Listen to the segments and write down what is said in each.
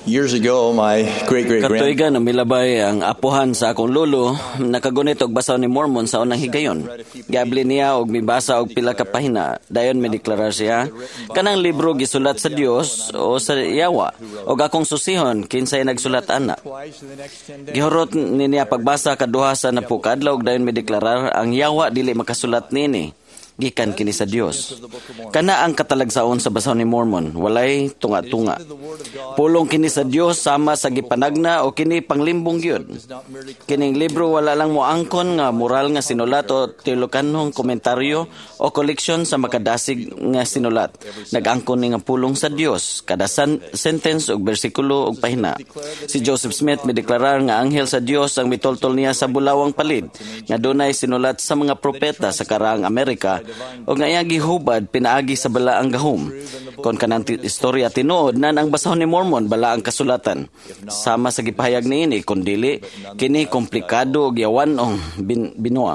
Years ago, my great-great-grand Katuigan milabay ang apuhan sa akong lolo nakagunit og basaw ni Mormon sa unang higayon. Giabli niya og mibasa og pila ka pahina. Dayon mideklarar siya kanang libro gisulat sa Dios o sa Yawa og akong susihon kinsay nagsulat ana. Gihurot niya pagbasa kaduha sa napukadlaw og dayon mideklarar ang Yawa dili makasulat nini. Gikan kini sa Dios. Kana ang katalagsaon sa basaw ni Mormon, walay tunga-tunga. Pulong kini sa Dios sama sa gipanagna o kini panglimbong gyud. Kining libro wala lang moangkon nga moral nga sinulat o teolokanhong komentaryo o koleksyon sa makadasig nga sinulat. Nag-angkon ni nga pulong sa Dios, kada sentence og bersikulo og pahina. Si Joseph Smith mideklarar nga anghel sa Dios ang mitoltol niya sa bulawang palid nga dunay sinulat sa mga propeta sa karaang Amerika o nga iya gihubad pinaagi sa balaang gahom. Kon kanang istorya tinuod nan ang basahon ni Mormon balaang kasulatan. Sama sa gipahayag niini kun dili kini komplikado og yawanong binuang.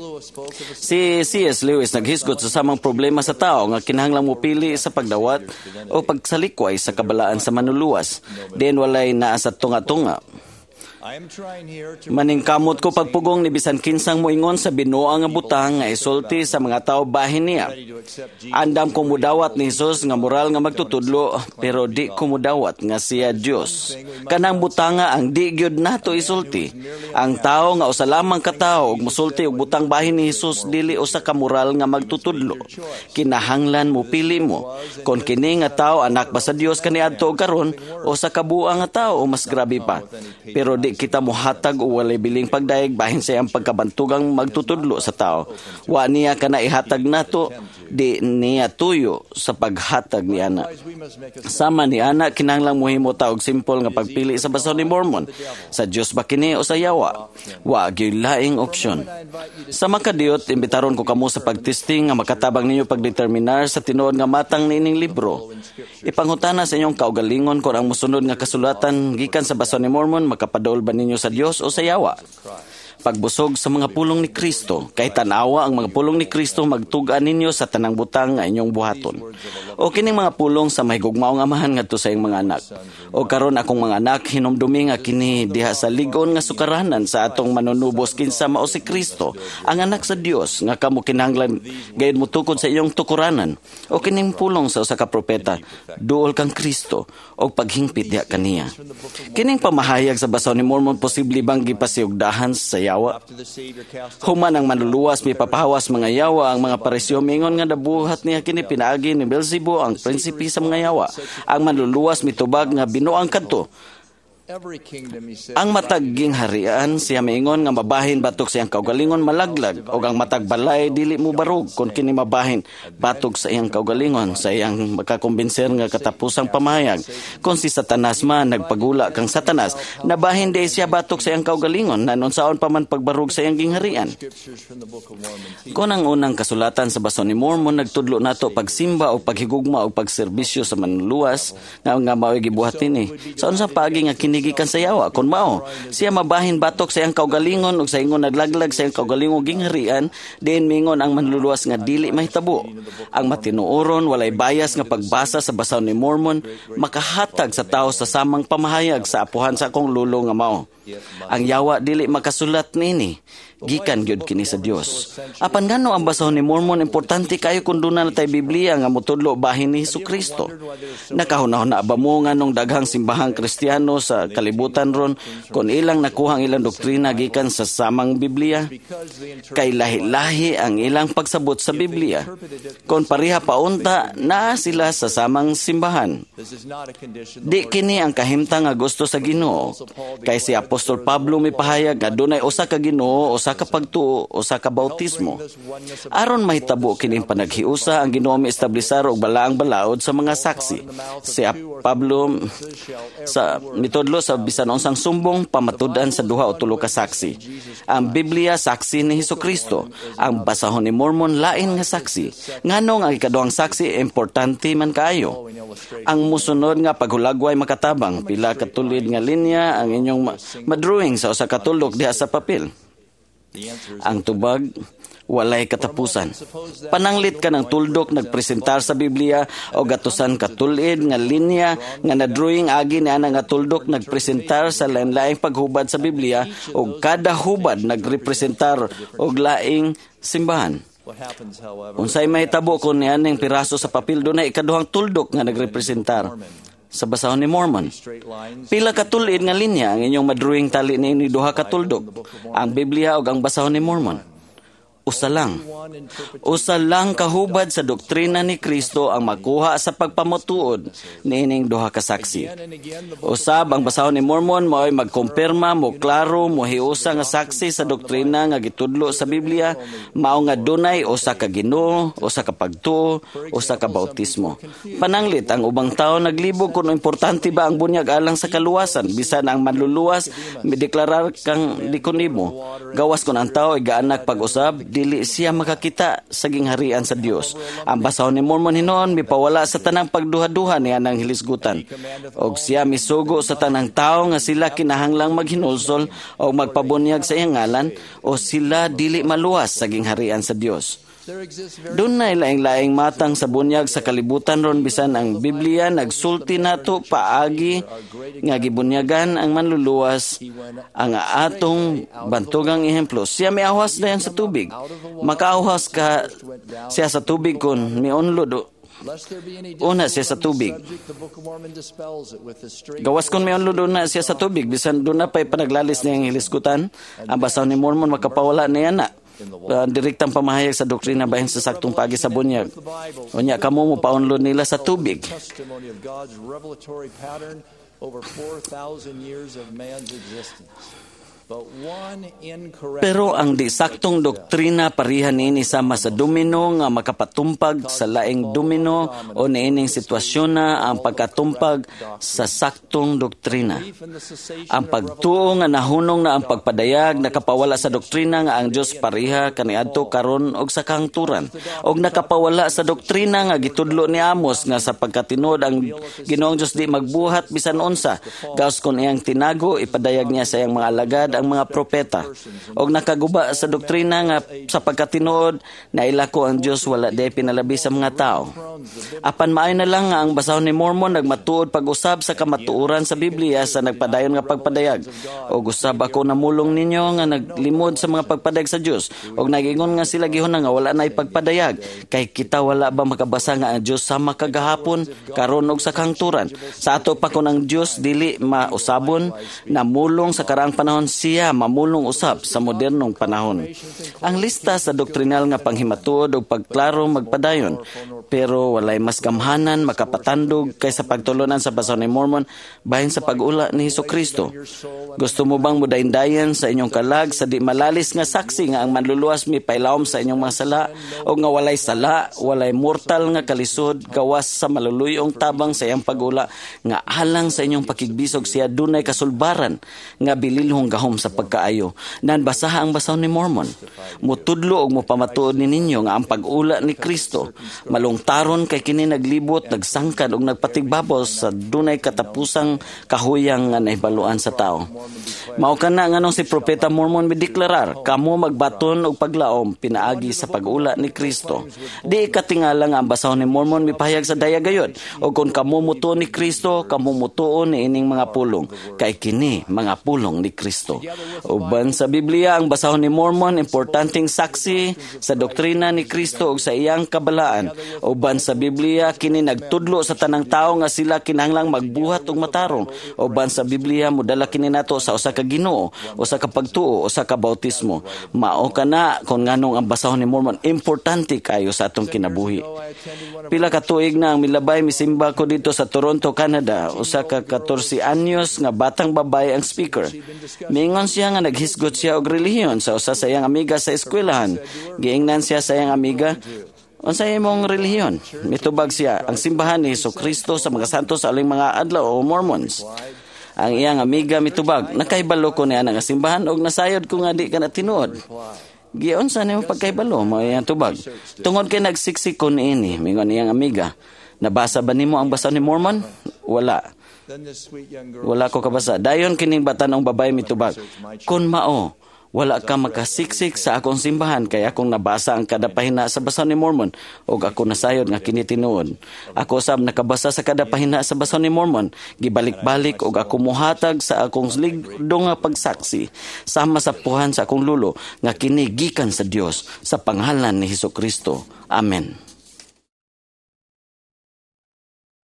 Si C.S. Lewis naghisgot sa samang problema sa tao nga kinahanglang mopili sa pagdawat o pagsalikway sa kabalaan sa manluluwas. Then walay naa sa tunga-tunga. Maningkamot ko pagpugong ni bisan kinsang moingon sa binuang nga butang nga isulti sa mga tao bahin niya. Andam ko mudawat ni Jesus nga moral nga magtutudlo pero di ko mudawat nga siya Dios. Kanang butanga ang di gyud nato isulti. Ang tao nga usa lamang ka tawo ug mosulti og butang bahin ni Jesus dili usa ka moral nga magtutudlo. Kinahanglan mo pili mo kon kini nga tawo anak ba sa Dios kaniadto og karon o sa kabuang nga tawo o mas grabe pa. Pero di kita mohatag o walay biling pagdayeg bahin sa iyang pagkabantugang magtutudlo sa tao. Wa niya kana ihatag nato, di niya tuyo sa paghatag ni ana. Sama ni ana kinahanglang mohimo ta og simple nga pagpili sa basaw ni Mormon. Sa Dios ba kini o sa Yawa? Wa gyud laing opsyon. Sa makadiyot imbitaron ko kamo sa pagtesting nga makatabang ninyo pagdeterminar sa tinuod nga matang niining libro. Ipanghutana sa inyong kaugalingon kung ang musunod nga kasulatan gikan sa basaw ni Mormon makapadol ba ninyo sa Dios o sa Yawa? Pagbusog sa mga pulong ni Kristo, kay tanawa ang mga pulong ni Kristo magtugaan ninyo sa tanang butang nga inyong buhaton. O kining mga pulong sa mahigugmaong amahan ngadto sa iyong mga anak. O karon akong mga anak hinumdumi nga kini diha sa ligon nga sukaranan sa atong manunubos kinsa mao si Kristo, ang anak sa Dios nga kamo kinahanglan gayud mo tukod sa iyong tukuranan. O kining pulong sa usa ka propeta, duol kang Kristo o paghingpit diha kaniya. Kining pamahayag sa basaw ni Mormon posible bang gipasiugdahan sa Yawa? Human ang manluluwas may papahawas mga Yawa ang mga paresyo mingon nga nabuhat niya kini pinaagi ni Beelzebub ang prinsipe sa mga Yawa. Ang manluluwas mitubag nga binuang kadto. Ang mataging harian siya maingon nga mabahin batok sa iyang kaugalingon malaglag o ang matag balay dili mo barog kung kini mabahin batok sa iyang kaugalingon sa iyang makakumbinser nga katapusang pamahayag. Kung si Satanas man nagpagula kang Satanas nabahin di siya batok sa iyang kaugalingon nanunsaon pa man pagbarog sa iyang gingharian. Kung ang unang kasulatan sa basaw ni Mormon nagtudlo nato pagsimba o paghigugma o pagserbisyo sa manluluwas nga mao'y gibuhatin sa unsang paagi nga gikan sa Yawa kun mao siya mabahin batok sa iyang kaugalingon ug sa ingon naglaglag sa iyang kaugalingong gingharian diin mingon ang manluluwas nga dili mahitabo. Ang matinuoron walay bias nga pagbasa sa basaw ni Mormon makahatag sa tawo sa samang pamahayag sa apuhan sa akong lulo nga mao. Ang Yawa dili makasulat nini gikan gyud kini sa Dios. Apan ngano ang basahon ni Mormon importante kayo kun dunay tay Biblia nga motudlo bahin ni Hesukristo. Nakahunahon na ba mo nganong daghang simbahang Kristiyano sa kalibutan ron kun ilang nakuhang ilang doktrina gikan sa samang Biblia? Kay lahi-lahi ang ilang pagsabot sa Biblia. Kun pareha paunta naa sila sa samang simbahan. Di kini ang kahimtang nga gusto sa Ginoo. Kay si Apostol Pablo mipahayag nga dunay usa ka Ginoo, usa ka pagtuo, usa ka bautismo. Aron mahitabo kining panaghiusa ang Ginoo miestablisar og balaang balaod sa mga saksi. Si Pablo sa mitudlo sa bisan unsang sumbong pamatud-an sa duha o tulo ka saksi. Ang Biblia saksi ni Hesukristo. Ang basahon ni Mormon lain nga saksi. Nganong ang ikaduhang saksi importante man kaayo. Ang musunod nga paghulagway makatabang pila ka tulid nga linya ang inyong madrawing sa usa ka tulok diha sa papel. Ang tubag, walay katapusan. Pananglit ka ng tuldok nagpresentar sa Biblia o gatusan katulid nga linya nga na-drawing agi niya nga tuldok nagpresentar sa lain-laing paghubad sa Biblia o kada hubad nagrepresentar og laing simbahan. Unsay mahitabo kung nianing piraso sa papel doon na ikaduhang tuldok nga nagrepresentar sa basahon ni Mormon. Pila katulid nga linya ang inyong madrawing tali ni duha katuldok, ang Biblia ug ang basahon ni Mormon. Usa lang kahubad sa doktrina ni Kristo ang makuha sa pagpamutuod niining duha ka saksi. Usab ang basahon ni Mormon mao'y magkumpirma mo klaro mo hiusa nga saksi sa doktrina nga gitudlo sa Biblia, mao nga dunay usa ka Ginoo, usa ka pagtuo, usa ka bautismo. Pananglit ang ubang tawo naglibog kung importante ba ang bunyag alang sa kaluwasan, bisan ang manluluwas mideklarar kang likunimo. Gawas kun ang tawo ay gaanak pag-usab, dili siya makakita sa gingharian sa Dios. Ang basahon ni Mormon hinuon mipawala sa tanang pagduha-duha niya ng hilisgutan. Og siya misugo sa tanang tao nga sila kinahanglang maghinulsol o magpabunyag sa iyang ngalan o sila dili maluwas sa gingharian sa Dios. Doon na laing-laing matang sa bunyag sa kalibutan ron bisan ang Biblia nagsulti nato paagi nga gibunyagan ang manluluwas ang atong bantugang ehemplo. Siya miawas dayon sa tubig. Makaawas ka siya sa tubig kun miunlod una siya sa tubig. Gawas kung may unlod na siya sa tubig bisan doon na pa'y panaglalis niyang hilisgutan, ang basahon ni Mormon makapawala niya na. Direktang pamahayag sa doktrina bahin sa saktong pagi sa bunyag. Unya kamo mo paunlod nila sa tubig. Pero ang di saktong doktrina parihan niini sama sa domino nga makapatumpag sa laing domino o niining sitwasyon na ang pagkatumpag sa saktong doktrina. Ang pagtuo nga nahunong na ang pagpadayag nakapawala sa doktrina nga ang Dios pariha kaniadto karon og sa kahangturan, og nakapawala sa doktrina nga gitudlo ni Amos nga sa pagkatinod ang Ginoong Dios di magbuhat bisan unsa, gawas kon iyang tinago ipadayag niya sa iyang mga alagad ang mga propeta, og nakaguba sa doktrina nga sa pagkatinuod na ilako ang Dios wala day pinalabi sa mga tao. Apan maayo na lang nga ang basahon ni Mormon nagmatuod pag-usab sa kamatuoran sa Biblia sa nagpadayon nga pagpadayag. Og usab ako namulong ninyo nga naglimod sa mga pagpadayag sa Dios, og nagingon nga sila gihon nga wala na ipagpadayag kay kita wala ba makabasa nga ang Dios sama kagahapon karon og sa kahangturan. Sa ato pa kun ang Dios dili mausabon, namulong sa karaang panahon siya mamulong usab sa modernong panahon. Ang lista sa doktrinal nga panghimatuod o pagklaro magpadayon, pero walay mas gamhanan makapatandog kaysa pagtulunan sa basahon ni Mormon bahin sa pag-ula ni Hesukristo. Gusto mo bang mudayndayan sa inyong kalag sa di malalis nga saksi nga ang manluluwas mi pailawom sa inyong mga sala o nga walay sala, walay mortal nga kalisod gawas sa maluluyong tabang sa iyang pag-ula nga alang sa inyong pakigbisog siya dunay kasulbaran nga bililhong gahom sa pagkaayo. Nan basaha ang basahon ni Mormon. Mutudlo og mopamatuod ni ninyo nga ang pag-ula ni Kristo malungtaron kay kini naglibot, nagsangkad og nagpatigbabaw sa dunay katapusang kahuyang nga nahibaluan sa tao. Mao kana nganong si propeta Mormon mideklarar, kamo magbaton og paglaom pinaagi sa pag-ula ni Kristo. Di katingala nga ang basahon ni Mormon mipahayag sa dayagayod, og kung kamo mutuo ni Kristo, kamo mutuo ni ining mga pulong, kay kini mga pulong ni Kristo. Uban sa Biblia, ang basahon ni Mormon importanteng saksi sa doktrina ni Kristo ug sa iyang kabalaan. Uban sa Biblia, kini nagtudlo sa tanang tao nga sila kinahanglang magbuhat og matarong. Uban sa Biblia, mudala kini nato sa usa ka Ginoo, usa ka pagtuo, usa ka bautismo. Mao kana kon nganong ang basahon ni Mormon importante kayo sa atong kinabuhi. Pila ka tuig na ang milabay misimba ko dito sa Toronto, Canada. Usa ka 14 anyos nga batang babae ang speaker. Mingon siya nga naghisgot siya og relihiyon sa usa sa iyang amiga sa eskwelahan. Giingnan siya sa iyang amiga, unsa imong relihiyon? Mitubag siya, ang simbahan ni Hesukristo sa mga santos aling mga adlaw o Mormons. Ang iyang amiga mitubag, nakahibalo ko niya nga simbahan og nasayod ko nga di ka na tinuod. Giyon sa nimo pagkahibalo mo iyang tubag. Tungod kay nagsiksik ko niini, mingon iyang amiga. Nabasa ba nimo ang basahon ni Mormon? Wala. Wala ko kabasa. Dayon kining batanong babae mitubag, kun mao, Wala ka makasiksik sa akong simbahan kay akong nabasa ang kada pahina sa Basaw ni Mormon ug ako nasayod nga kini tinuod. Ako sab nakabasa sa kada pahina sa Basaw ni Mormon, gibalik-balik ug ako mohatag sa akong ligdo nga pagsaksi sama sa puhan sa akong lulo nga kini gikan sa Dios sa pangalan ni Hesukristo. Amen.